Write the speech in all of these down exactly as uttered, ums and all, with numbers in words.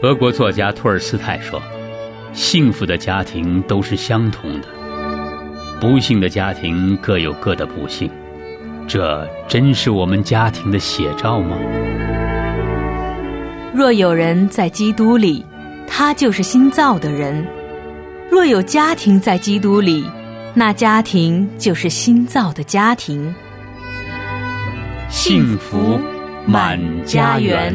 俄国作家托尔斯泰说，幸福的家庭都是相同的，不幸的家庭各有各的不幸。这真是我们家庭的写照吗？ 若有人在基督里，他就是新造的人；若有家庭在基督里，那家庭就是新造的家庭。 幸福满家园。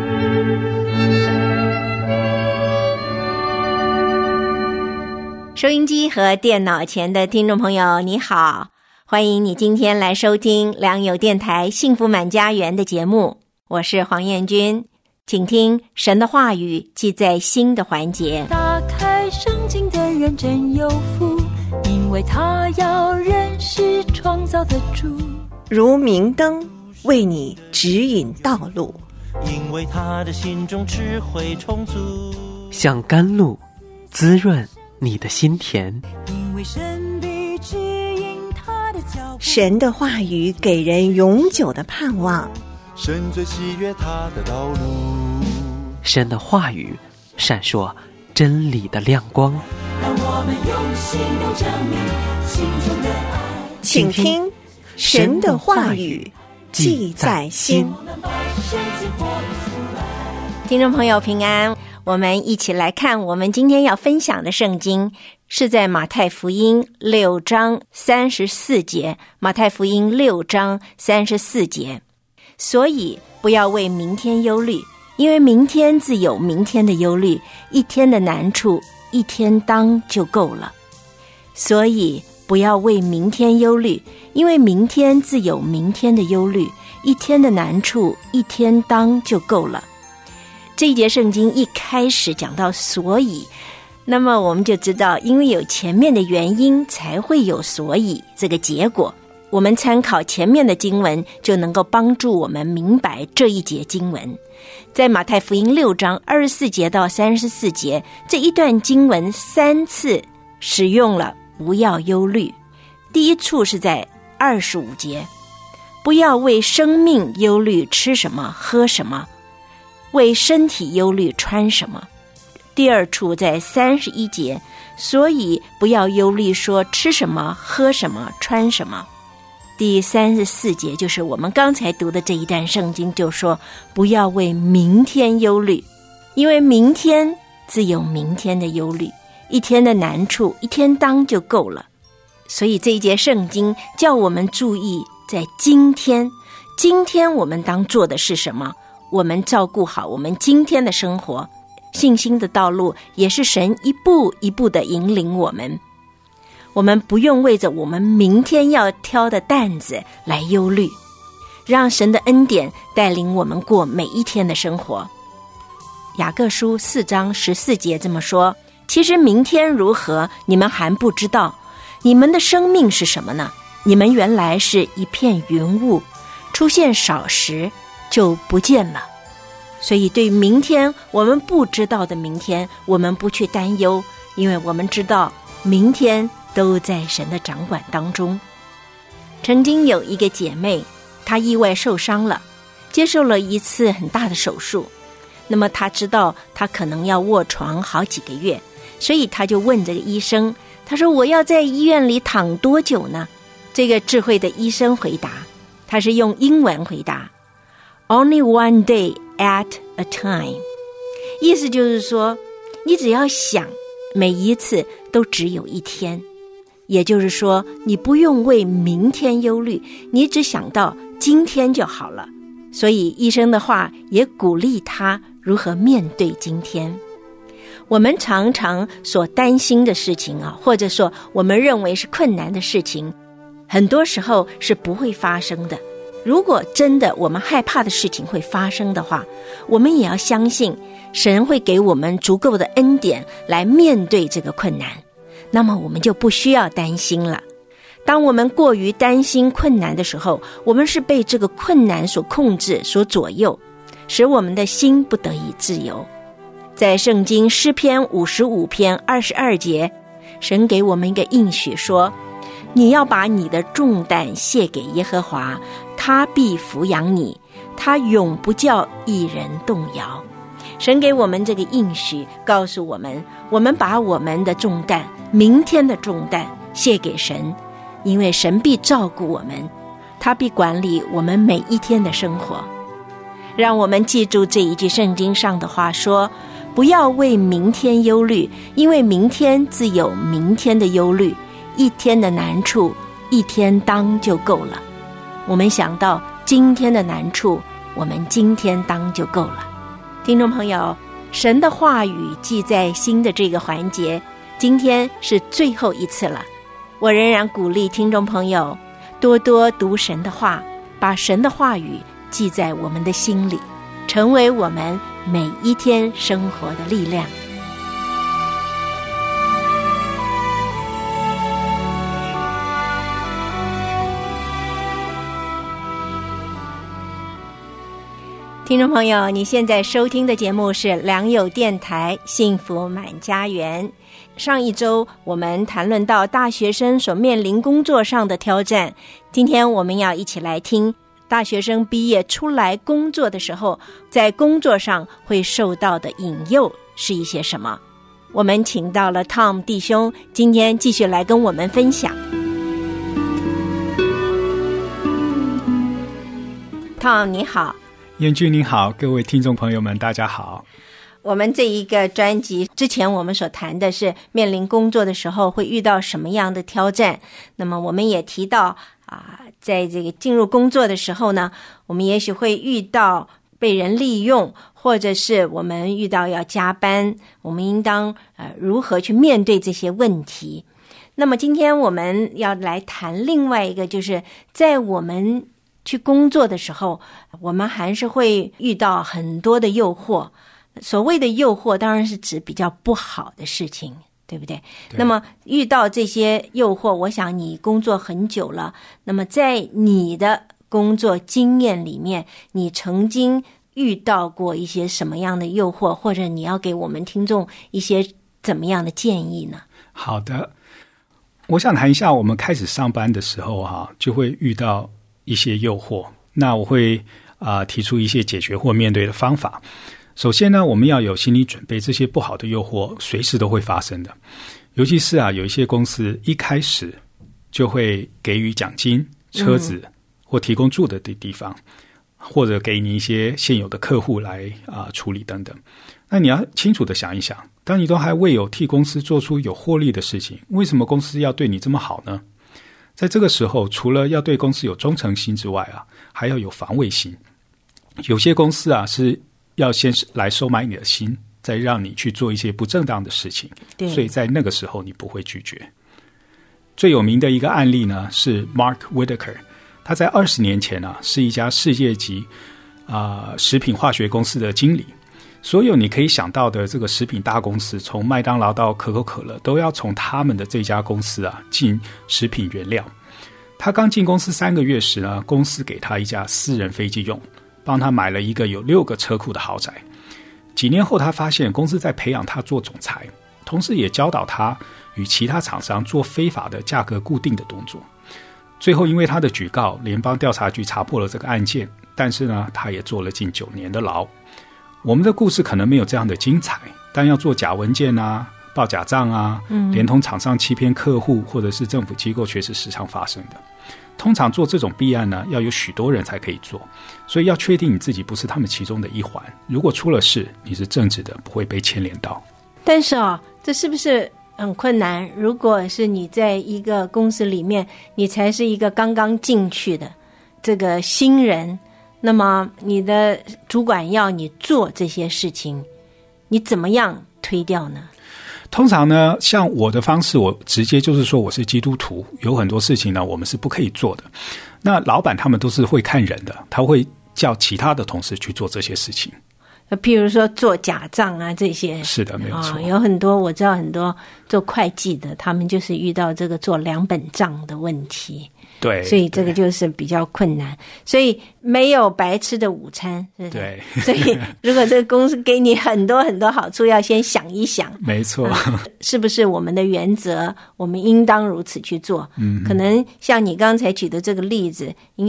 收音机和电脑前的听众朋友，你好，欢迎你今天来收听良友电台幸福满家园的节目，我是黄燕君，请听神的话语记在心的环节。 打开圣经的人真有福，因为他要认识创造的主， 如明灯为你指引道路， 因为他的心中智慧充足， 像甘露滋润你的心田， 因为神必指引他的脚步。 神的话语给人永久的盼望， 神最喜悦他的道路， 神的话语闪烁真理的亮光。 让我们用行动证明心中的爱。 请听神的话语记在心。 听众朋友平安，我们一起来看我们今天要分享的圣经是在马太福音六章三十四节，马太福音六章三十四节。所以不要为明天忧虑，因为明天自有明天的忧虑，一天的难处一天当就够了。所以不要为明天忧虑，因为明天自有明天的忧虑，一天的难处一天当就够了。这一节圣经一开始讲到所以，那么我们就知道，因为有前面的原因才会有所以这个结果。我们参考前面的经文，就能够帮助我们明白这一节经文。在马太福音六章二十四节到三十四节，这一段经文三次使用了不要忧虑。第一处是在二十五节，不要为生命忧虑吃什么喝什么，为身体忧虑穿什么。第二处在三十一节，所以不要忧虑说吃什么喝什么穿什么。第三十四节就是我们刚才读的这一段圣经，就说不要为明天忧虑，因为明天自有明天的忧虑，一天的难处一天当就够了。所以这一节圣经叫我们注意在今天，今天我们当做的是什么，我们照顾好我们今天的生活。信心的道路也是神一步一步的引领我们，我们不用为着我们明天要挑的担子来忧虑，让神的恩典带领我们过每一天的生活。雅各书四章十四节这么说，其实明天如何你们还不知道，你们的生命是什么呢？你们原来是一片云雾，出现少时就不见了。所以对明天我们不知道的明天，我们不去担忧，因为我们知道明天都在神的掌管当中。曾经有一个姐妹，她意外受伤了，接受了一次很大的手术，那么她知道她可能要卧床好几个月，所以她就问这个医生，她说我要在医院里躺多久呢？这个智慧的医生回答，他是用英文回答 Only one day at a time， 意思就是说你只要想每一次都只有一天，也就是说你不用为明天忧虑，你只想到今天就好了。所以医生的话也鼓励他如何面对今天。我们常常所担心的事情啊，或者说我们认为是困难的事情，很多时候是不会发生的。如果真的我们害怕的事情会发生的话，我们也要相信神会给我们足够的恩典来面对这个困难，那么我们就不需要担心了。当我们过于担心困难的时候，我们是被这个困难所控制所左右，使我们的心不得以自由。在圣经诗篇五十五篇二十二节，神给我们一个应许说，你要把你的重担卸给耶和华，他必抚养你，他永不叫一人动摇。 神给我们这个应许，告诉我们，我们把我们的重担，明天的重担卸给神，因为神必照顾我们，他必管理我们每一天的生活。让我们记住这一句圣经上的话说，不要为明天忧虑，因为明天自有明天的忧虑，一天的难处一天当就够了。我们想到今天的难处，我们今天当就够了。听众朋友，神的话语记在心的这个环节，今天是最后一次了。我仍然鼓励听众朋友多多读神的话，把神的话语记在我们的心里，成为我们每一天生活的力量。听众朋友，你现在收听的节目是良友电台幸福满家园。上一周我们谈论到大学生所面临工作上的挑战，今天我们要一起来听大学生毕业出来工作的时候，在工作上会受到的引诱是一些什么。我们请到了 Tom 弟兄，今天继续来跟我们分享。 Tom 你好。 燕君您好，各位听众朋友们大家好。 我们这一个专辑之前我们所谈的是面临工作的时候会遇到什么样的挑战，那么我们也提到啊，在这个进入工作的时候呢，我们也许会遇到被人利用，或者是我们遇到要加班，我们应当呃如何去面对这些问题。那么今天我们要来谈另外一个，就是在我们去工作的时候，我们还是会遇到很多的诱惑。所谓的诱惑当然是指比较不好的事情，对不对？对。那么遇到这些诱惑，我想你工作很久了，那么在你的工作经验里面，你曾经遇到过一些什么样的诱惑，或者你要给我们听众一些怎么样的建议呢？ 好的，我想谈一下我们开始上班的时候哈、啊，就会遇到一些诱惑，那我会啊、呃、提出一些解决或面对的方法。首先呢，我们要有心理准备，这些不好的诱惑随时都会发生的。尤其是啊，有一些公司一开始就会给予奖金、车子、嗯、或提供住的地方，或者给你一些现有的客户来啊、呃、处理等等。那你要清楚的想一想，当你都还未有替公司做出有获利的事情，为什么公司要对你这么好呢？在这个时候，除了要对公司有忠诚心之外啊，还要有防卫心。有些公司啊是要先来收买你的心，再让你去做一些不正当的事情，所以在那个时候你不会拒绝。最有名的一个案例呢是 Mark Whitaker， 他在二十年前啊是一家世界级啊、呃、食品化学公司的经理。所有你可以想到的这个食品大公司，从麦当劳到可口可乐，都要从他们的这家公司啊进食品原料。他刚进公司三个月时呢，公司给他一架私人飞机用，帮他买了一个有六个车库的豪宅。几年后，他发现公司在培养他做总裁，同时也教导他与其他厂商做非法的价格固定的动作。最后，因为他的举告，联邦调查局查破了这个案件，但是呢，他也坐了近九年的牢。我们的故事可能没有这样的精彩，但要做假文件啊、报假账啊，嗯、连同厂商欺骗客户或者是政府机构，却是时常发生的。通常做这种弊案呢，要有许多人才可以做，所以要确定你自己不是他们其中的一环。如果出了事，你是正直的，不会被牵连到。 但是啊、哦，这是不是很困难？如果是你在一个公司里面，你才是一个刚刚进去的这个新人，那么你的主管要你做这些事情，你怎么样推掉呢？ 通常呢，像我的方式，我直接就是说我是基督徒，有很多事情呢我们是不可以做的。那老板他们都是会看人的，他会叫其他的同事去做这些事情。 譬如说做假账啊，这些是的，没有错、哦。 有很多我知道很多做会计的，他们就是遇到这个做两本账的问题。 对， 所以这个就是比较困难。所以没有白吃的午餐，是对。 所以如果这个公司给你很多很多好处，要先想一想。 没错、 嗯，是不是我们的原则，我们应当如此去做？嗯，可能像你刚才举的这个例子，应该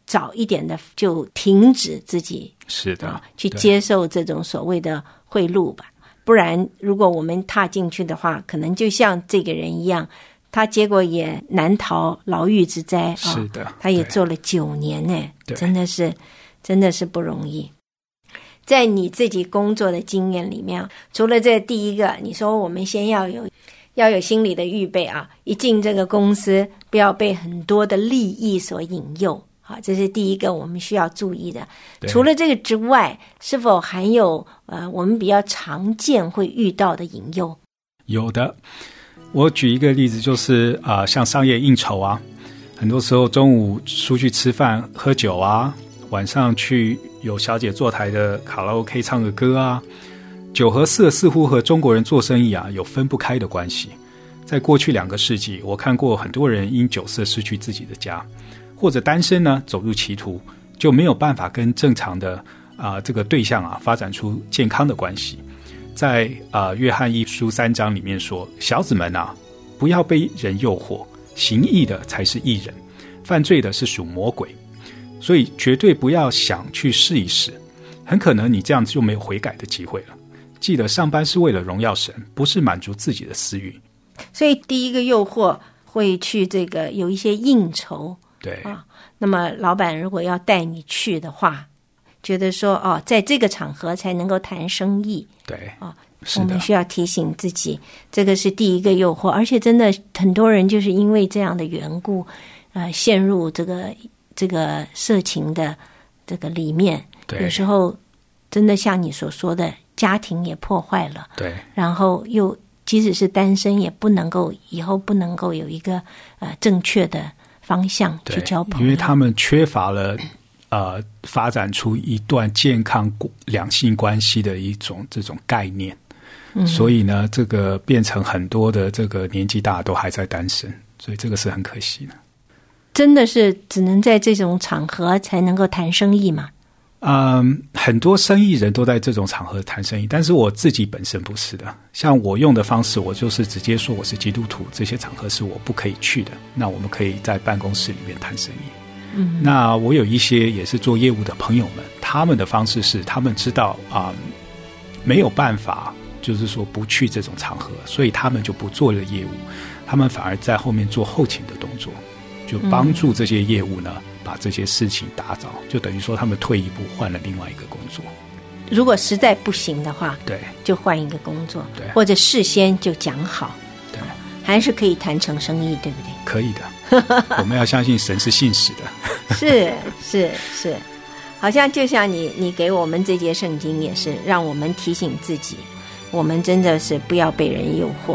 早一点的就停止自己是的、 啊、去接受这种所谓的贿赂吧。不然如果我们踏进去的话，可能就像这个人一样，他结果也难逃牢狱之灾。 是的、哦、 他也做了九年呢，真的是真的是不容易。在你自己工作的经验里面，除了这第一个，你说我们先要有要有心理的预备啊，一进这个公司不要被很多的利益所引诱啊，这是第一个我们需要注意的。除了这个之外，是否还有呃我们比较常见会遇到的引诱？ 有的，我举一个例子，就是啊、呃，像商业应酬啊，很多时候中午出去吃饭喝酒啊，晚上去有小姐坐台的卡拉 OK 唱个歌啊，酒和色似乎和中国人做生意啊有分不开的关系。在过去两个世纪，我看过很多人因酒色失去自己的家，或者单身呢走入歧途，就没有办法跟正常的啊、呃、这个对象啊发展出健康的关系。在啊、呃、约翰一书三章里面说，小子们啊，不要被人诱惑，行义的才是义人，犯罪的是属魔鬼。所以绝对不要想去试一试，很可能你这样子就没有悔改的机会了。记得上班是为了荣耀神，不是满足自己的私欲。 所以第一个诱惑会去这个有一些应酬， 对啊，那么老板如果要带你去的话，觉得说哦，在这个场合才能够谈生意， 对啊，我们需要提醒自己，这个是第一个诱惑。而且真的很多人就是因为这样的缘故，呃，陷入这个这个色情的这个里面，有时候真的像你所说的，家庭也破坏了， 对，然后又即使是单身，也不能够以后不能够有一个呃正确的方向去交朋友， 因为他们缺乏了呃发展出一段健康两性关系的一种这种概念，嗯、所以呢，这个变成很多的这个年纪大都还在单身，所以这个是很可惜的。 真的是只能在这种场合才能够谈生意吗？ 嗯，很多生意人都在这种场合谈生意，但是我自己本身不是的。像我用的方式，我就是直接说我是基督徒，这些场合是我不可以去的。那我们可以在办公室里面谈生意。嗯，那我有一些也是做业务的朋友们，他们的方式是他们知道啊、嗯，没有办法，就是说不去这种场合，所以他们就不做了业务，他们反而在后面做后勤的动作，就帮助这些业务呢。嗯，把这些事情打造，就等于说他们退一步换了另外一个工作。 如果实在不行的话， 对， 就换一个工作， 对， 或者事先就讲好， 对， 还是可以谈成生意，对不对？ 可以的，我们要相信神是信实的。 是是是，好像就像你你给我们这节圣经也是让我们提醒自己，我们真的是不要被人诱惑。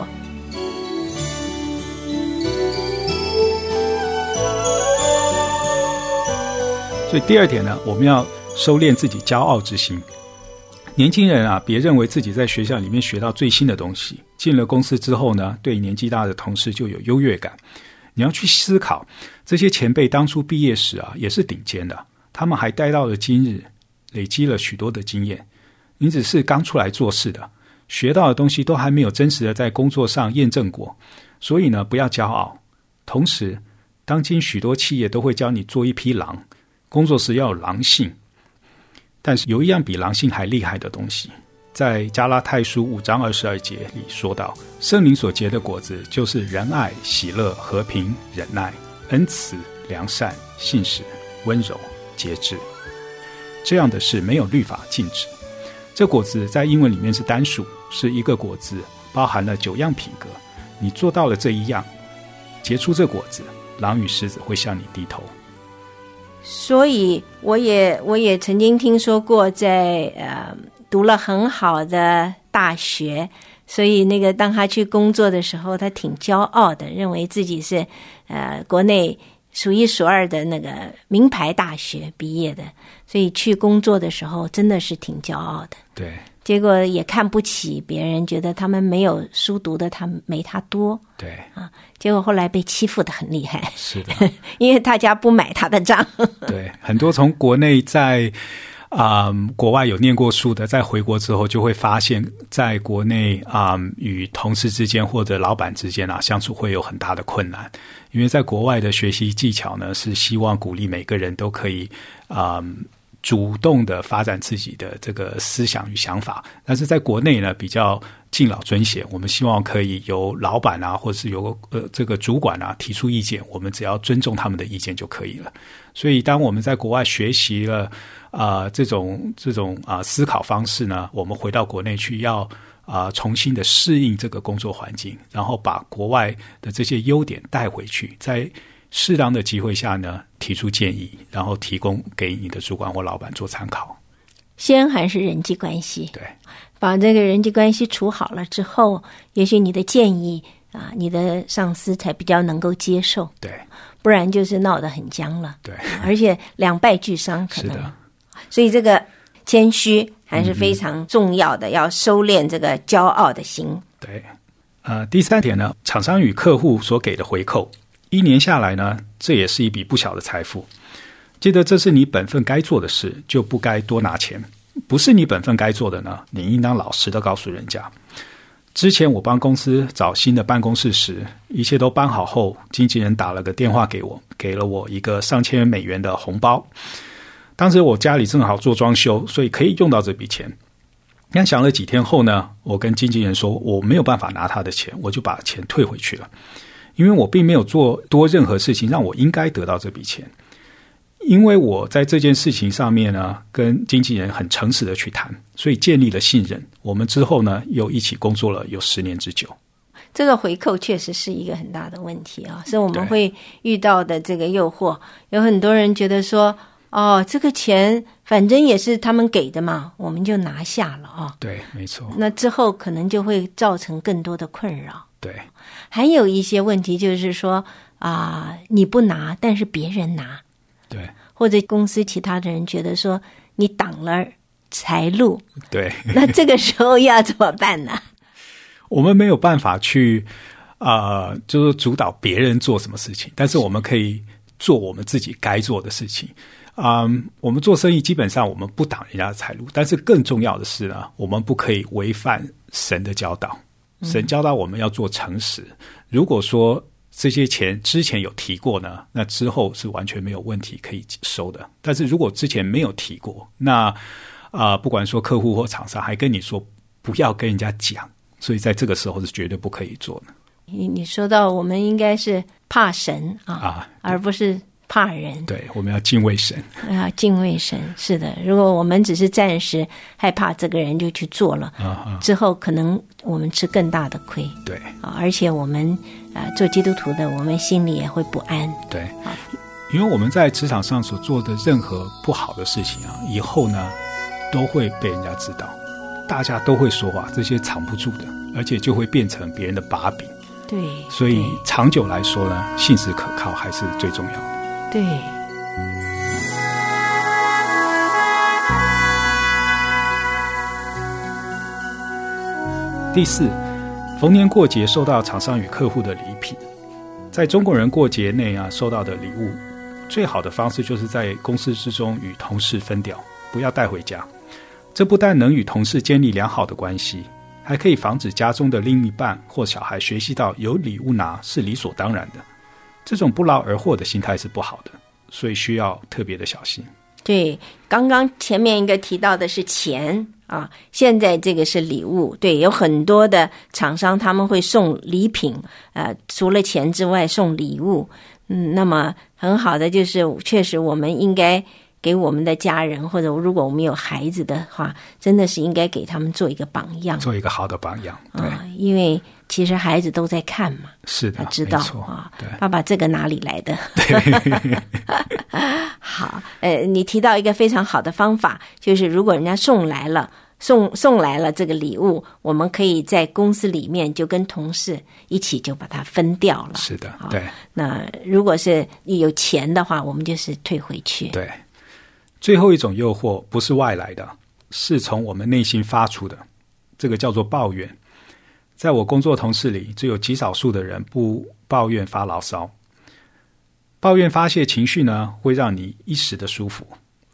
所以第二点呢，我们要收敛自己骄傲之心。年轻人啊，别认为自己在学校里面学到最新的东西，进了公司之后呢，对年纪大的同事就有优越感。你要去思考，这些前辈当初毕业时啊，也是顶尖的，他们还待到了今日，累积了许多的经验。你只是刚出来做事的，学到的东西都还没有真实的在工作上验证过，所以呢，不要骄傲。同时，当今许多企业都会教你做一匹狼，工作时要有狼性，但是有一样比狼性还厉害的东西，在加拉太书五章二十二节里说到，圣灵所结的果子就是仁爱、喜乐、和平、忍耐、恩慈、良善、信实、温柔、节制。这样的事没有律法禁止。这果子在英文里面是单数，是一个果子包含了九样品格。你做到了这一样，结出这果子，狼与狮子会向你低头。 所以我也我也曾经听说过在，在呃读了很好的大学，所以那个当他去工作的时候，他挺骄傲的，认为自己是呃国内数一数二的那个名牌大学毕业的，所以去工作的时候真的是挺骄傲的。 对， 结果也看不起别人，觉得他们没有书读的，他没他多。 对啊，结果后来被欺负得很厉害。 是的， 因为大家不买他的账。 对，很多从国内在啊、嗯，国外有念过书的，在回国之后就会发现，在国内啊、嗯，与同事之间或者老板之间啊相处会有很大的困难，因为在国外的学习技巧呢，是希望鼓励每个人都可以啊、嗯、主动的发展自己的这个思想与想法，但是在国内呢比较敬老尊贤，我们希望可以由老板啊，或者是由呃这个主管啊提出意见，我们只要尊重他们的意见就可以了。所以当我们在国外学习了啊、呃、这种这种啊、呃、思考方式呢，我们回到国内去要啊、呃、重新的适应这个工作环境，然后把国外的这些优点带回去，在适当的机会下呢提出建议，然后提供给你的主管或老板做参考。 先还是人际关系， 对， 把这个人际关系处好了之后，也许你的建议啊，你的上司才比较能够接受， 对， 不然就是闹得很僵了， 对， 而且两败俱伤可能。 是的， 所以这个谦虚还是非常重要的，嗯、要收敛这个骄傲的心。 对，呃，第三点呢，厂商与客户所给的回扣，一年下来呢，这也是一笔不小的财富。记得这是你本分该做的事，就不该多拿钱。不是你本分该做的呢，你应当老实的告诉人家。之前我帮公司找新的办公室时，一切都搬好后，经纪人打了个电话给我，给了我一个上千美元的红包。当时我家里正好做装修，所以可以用到这笔钱。但想了几天后呢，我跟经纪人说我没有办法拿他的钱，我就把钱退回去了，因为我并没有做多任何事情让我应该得到这笔钱。因为我在这件事情上面呢，跟经纪人很诚实的去谈，所以建立了信任。我们之后呢，又一起工作了有十年之久。 这个回扣确实是一个很大的问题啊，是我们会遇到的这个诱惑。有很多人觉得说，哦，这个钱反正也是他们给的嘛，我们就拿下了啊。 对，没错。 那之后可能就会造成更多的困扰。 对， 还有一些问题就是说啊、呃，你不拿，但是别人拿。 对， 或者公司其他的人觉得说你挡了财路， 对， 那这个时候要怎么办呢？ 我们没有办法去呃，就是主导别人做什么事情，但是我们可以做我们自己该做的事情。嗯，我们做生意基本上我们不挡人家的财路，但是更重要的是呢，我们不可以违反神的教导。神教导我们要做诚实。如果说这些钱之前有提过呢，那之后是完全没有问题可以收的。但是如果之前没有提过，那啊、呃，不管说客户或厂商还跟你说不要跟人家讲，所以在这个时候是绝对不可以做的。 你你说到我们应该是怕神 啊, 啊而不是怕人。 对，我们要敬畏神啊，敬畏神，是的。如果我们只是暂时害怕这个人就去做了，啊啊之后可能我们吃更大的亏。 对啊，而且我们啊做基督徒的，我们心里也会不安。 对啊，因为我们在职场上所做的任何不好的事情啊，以后呢都会被人家知道，大家都会说话，这些藏不住的，而且就会变成别人的把柄。 对， 所以长久来说呢，信实可靠还是最重要的。 对。 第四，逢年过节收到厂商与客户的礼品。在中国人过节内啊，收到的礼物，最好的方式就是在公司之中与同事分掉，不要带回家。这不但能与同事建立良好的关系，还可以防止家中的另一半或小孩学习到有礼物拿是理所当然的。这种不劳而获的心态是不好的，所以需要特别的小心。 对，刚刚前面一个提到的是钱啊，现在这个是礼物。对，有很多的厂商他们会送礼品，呃，除了钱之外送礼物。嗯，那么很好的就是确实我们应该给我们的家人，或者如果我们有孩子的话，真的是应该给他们做一个榜样，做一个好的榜样。对， 啊，因为其实孩子都在看嘛， 是的， 知道啊，爸爸这个哪里来的？好，呃，你提到一个非常好的方法，就是如果人家送来了。送送来了这个礼物，我们可以在公司里面就跟同事一起就把它分掉了。 是的，对。 那如果是有钱的话，我们就是退回去。 对。最后一种诱惑不是外来的，是从我们内心发出的，这个叫做抱怨。在我工作同事里，只有极少数的人不抱怨发牢骚。抱怨发泄情绪呢，会让你一时的舒服，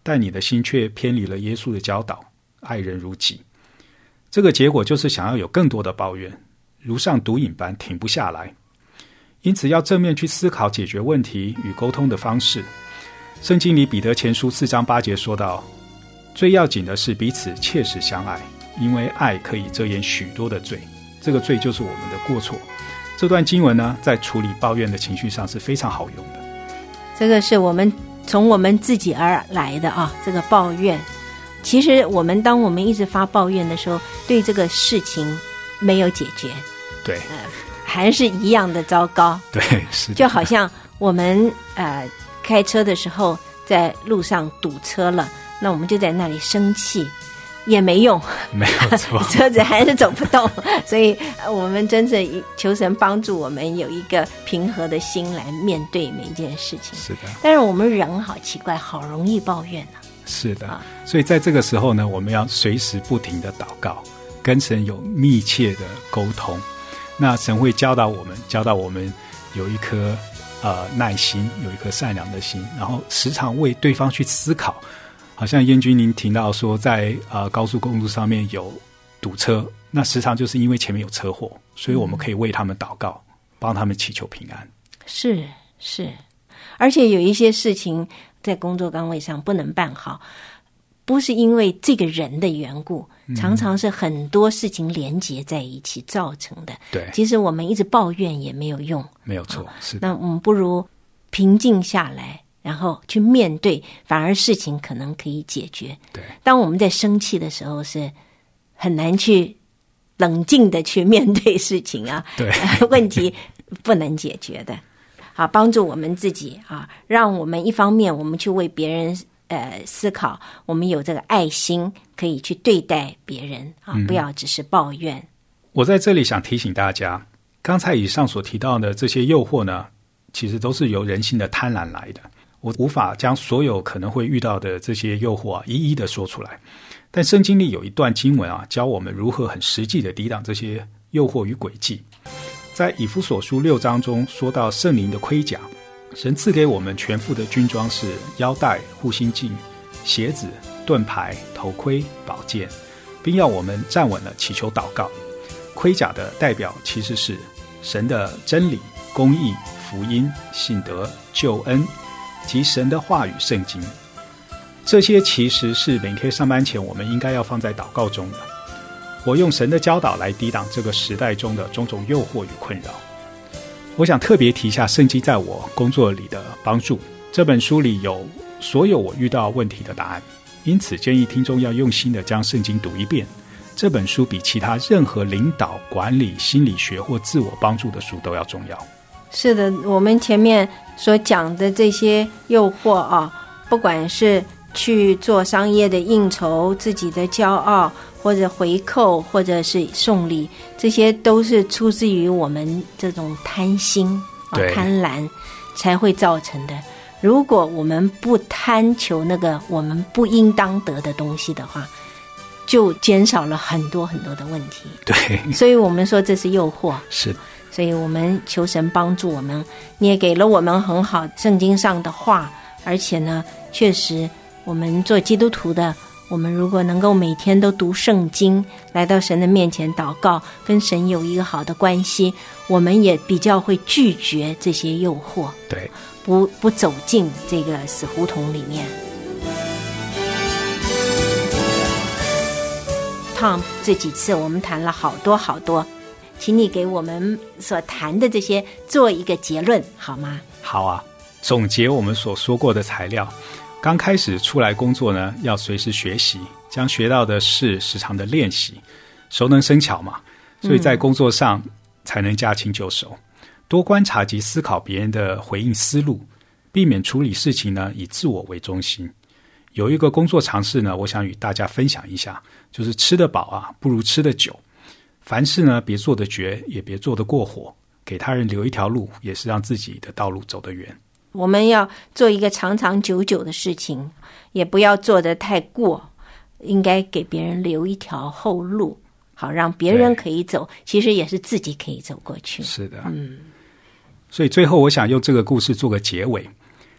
但你的心却偏离了耶稣的教导，爱人如己。这个结果就是想要有更多的抱怨，如上毒瘾般停不下来。因此要正面去思考解决问题与沟通的方式。圣经里彼得前书四章八节说到，最要紧的是彼此切实相爱，因为爱可以遮掩许多的罪，这个罪就是我们的过错。这段经文呢，在处理抱怨的情绪上是非常好用的。 这个是我们从我们自己而来的啊，这个抱怨。其实我们当我们一直发抱怨的时候，对这个事情没有解决， 对， 呃，还是一样的糟糕。 对，是的。 就好像我们呃开车的时候在路上堵车了，那我们就在那里生气，也没用， 没有错， 车子还是走不动。所以我们真正求神帮助我们有一个平和的心来面对每一件事情。 是的。 但是我们人好奇怪，好容易抱怨啊。 是的，所以在这个时候呢，我们要随时不停的祷告，跟神有密切的沟通。那神会教导我们，教导我们有一颗呃耐心，有一颗善良的心，然后时常为对方去思考。好像燕君您提到说在，呃高速公路上面有堵车，那时常就是因为前面有车祸，所以我们可以为他们祷告，帮他们祈求平安。 是是，而且有一些事情在工作岗位上不能办好，不是因为这个人的缘故，常常是很多事情连结在一起造成的。 对， 其实我们一直抱怨也没有用， 没有错。是的。 那我们不如平静下来，然后去面对，反而事情可能可以解决。 对， 当我们在生气的时候，是很难去冷静的去面对事情啊。 对， 问题不能解决的。好，帮助我们自己啊，让我们一方面我们去为别人呃思考，我们有这个爱心，可以去对待别人啊， 嗯、 不要只是抱怨。 我在这里想提醒大家，刚才以上所提到的这些诱惑呢，其实都是由人性的贪婪来的。我无法将所有可能会遇到的这些诱惑啊，一一的说出来。但圣经里有一段经文啊，教我们如何很实际的抵挡这些诱惑与诡计。在以弗所书六章中说到圣灵的盔甲，神赐给我们全副的军装是腰带、护心镜、鞋子、盾牌、头盔、宝剑，并要我们站稳了祈求祷告。盔甲的代表其实是神的真理、公义、福音、信德、救恩及神的话语圣经。这些其实是每天上班前我们应该要放在祷告中的。我用神的教导来抵挡这个时代中的种种诱惑与困扰。我想特别提一下圣经在我工作里的帮助。这本书里有所有我遇到问题的答案，因此建议听众要用心的将圣经读一遍。这本书比其他任何领导、管理、心理学或自我帮助的书都要重要。 是的，我们前面所讲的这些诱惑啊，不管是去做商业的应酬，自己的骄傲，或者回扣，或者是送礼，这些都是出自于我们这种贪心啊、贪婪才会造成的。如果我们不贪求那个我们不应当得的东西的话，就减少了很多很多的问题。 对， 所以我们说这是诱惑。 是， 所以我们求神帮助我们，你也给了我们很好圣经上的话，而且呢，确实我们做基督徒的，我们如果能够每天都读圣经，来到神的面前祷告，跟神有一个好的关系，我们也比较会拒绝这些诱惑， 对， 不不走进这个死胡同里面。Tom， 这几次我们谈了好多好多，请你给我们所谈的这些做一个结论好吗？ 好啊，总结我们所说过的材料。刚开始出来工作呢，要随时学习，将学到的事时常的练习，熟能生巧嘛，所以在工作上才能驾轻就熟。嗯、多观察及思考别人的回应思路，避免处理事情呢以自我为中心。有一个工作常识呢，我想与大家分享一下，就是吃得饱啊，不如吃得久。凡事呢，别做得绝，也别做得过火，给他人留一条路，也是让自己的道路走得远。 我们要做一个长长久久的事情，也不要做得太过，应该给别人留一条后路，好让别人可以走，其实也是自己可以走过去。 是的， 嗯。 所以最后我想用这个故事做个结尾。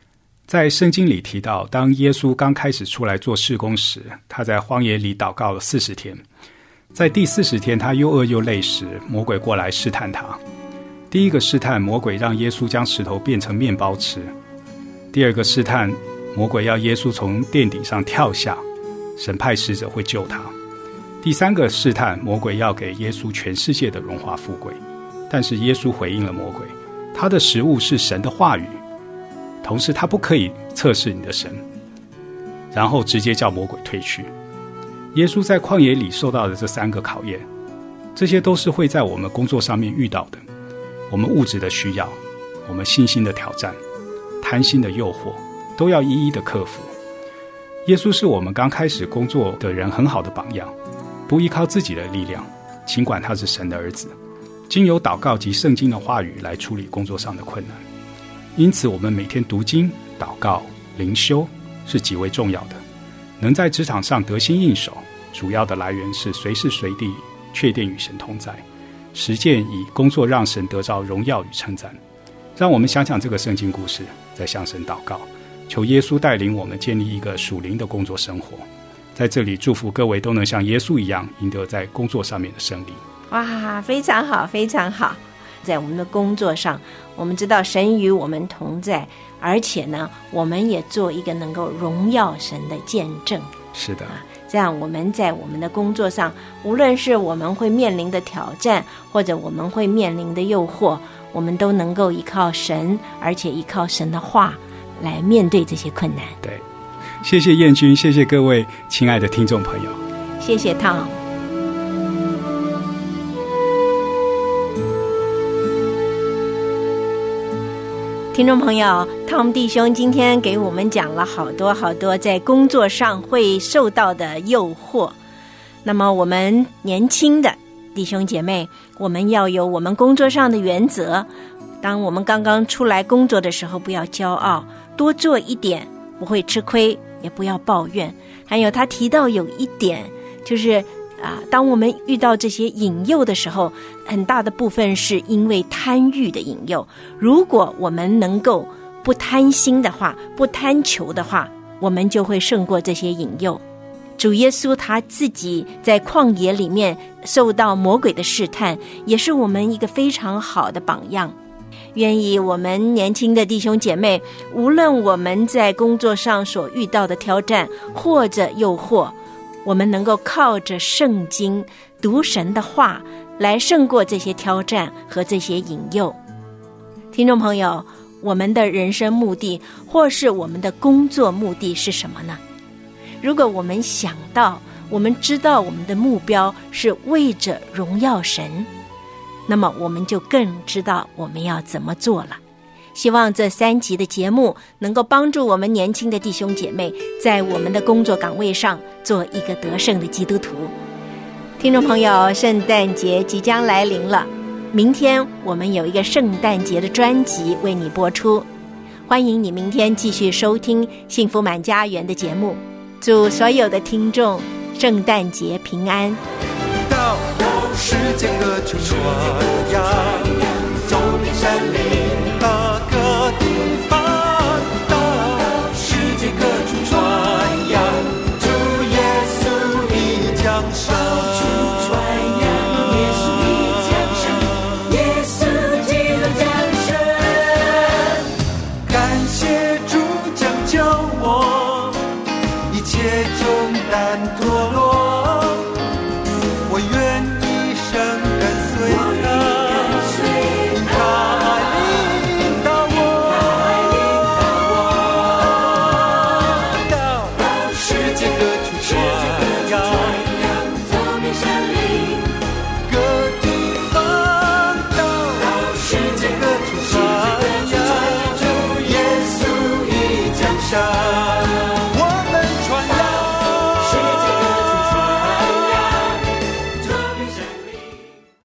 在圣经里提到，当耶稣刚开始出来做事工时，他在荒野里祷告了四十天。在第四十天，他又饿又累时，魔鬼过来试探他。第一个试探，魔鬼让耶稣将石头变成面包吃；第二个试探，魔鬼要耶稣从殿顶上跳下，神派使者会救他；第三个试探，魔鬼要给耶稣全世界的荣华富贵，但是耶稣回应了魔鬼，他的食物是神的话语，同时他不可以测试你的神，然后直接叫魔鬼退去。耶稣在旷野里受到的这三个考验，这些都是会在我们工作上面遇到的。我们物质的需要，我们信心的挑战，贪心的诱惑，都要一一的克服。耶稣是我们刚开始工作的人很好的榜样，不依靠自己的力量，尽管他是神的儿子，经由祷告及圣经的话语来处理工作上的困难。因此我们每天读经、祷告、灵修是极为重要的。能在职场上得心应手，主要的来源是随时随地确定与神同在，实践以工作让神得着荣耀与称赞。让我们想想这个圣经故事，再向神祷告，求耶稣带领我们建立一个属灵的工作生活。在这里祝福各位都能像耶稣一样赢得在工作上面的胜利。 哇，非常好，非常好。在我们的工作上，我们知道神与我们同在，而且呢，我们也做一个能够荣耀神的见证。 是的、 啊、这样我们在我们的工作上，无论是我们会面临的挑战，或者我们会面临的诱惑，我们都能够依靠神，而且依靠神的话来面对这些困难。 对，谢谢燕君，谢谢各位亲爱的听众朋友， 谢谢Tom。听众朋友，Tom弟兄今天给我们讲了好多好多在工作上会受到的诱惑。那么我们年轻的弟兄姐妹，我们要有我们工作上的原则。当我们刚刚出来工作的时候，不要骄傲，多做一点，不会吃亏，也不要抱怨。还有他提到有一点，就是啊，当我们遇到这些引诱的时候，很大的部分是因为贪欲的引诱。如果我们能够不贪心的话，不贪求的话，我们就会胜过这些引诱。主耶稣他自己在旷野里面受到魔鬼的试探，也是我们一个非常好的榜样。愿意我们年轻的弟兄姐妹，无论我们在工作上所遇到的挑战或者诱惑，我们能够靠着圣经读神的话来胜过这些挑战和这些引诱。听众朋友，我们的人生目的或是我们的工作目的是什么呢？如果我们想到，我们知道我们的目标是为着荣耀神，那么我们就更知道我们要怎么做了。希望这三集的节目能够帮助我们年轻的弟兄姐妹在我们的工作岗位上做一个得胜的基督徒。听众朋友，圣诞节即将来临了，明天我们有一个圣诞节的专辑为你播出，欢迎你明天继续收听幸福满家园的节目。祝所有的听众圣诞节平安。 到世界各处传扬，走遍山岭那个地方，到世界各处传扬主耶稣已降生，传扬耶稣已降生，耶稣基督降生。感谢主拯救我，一切重担脱落。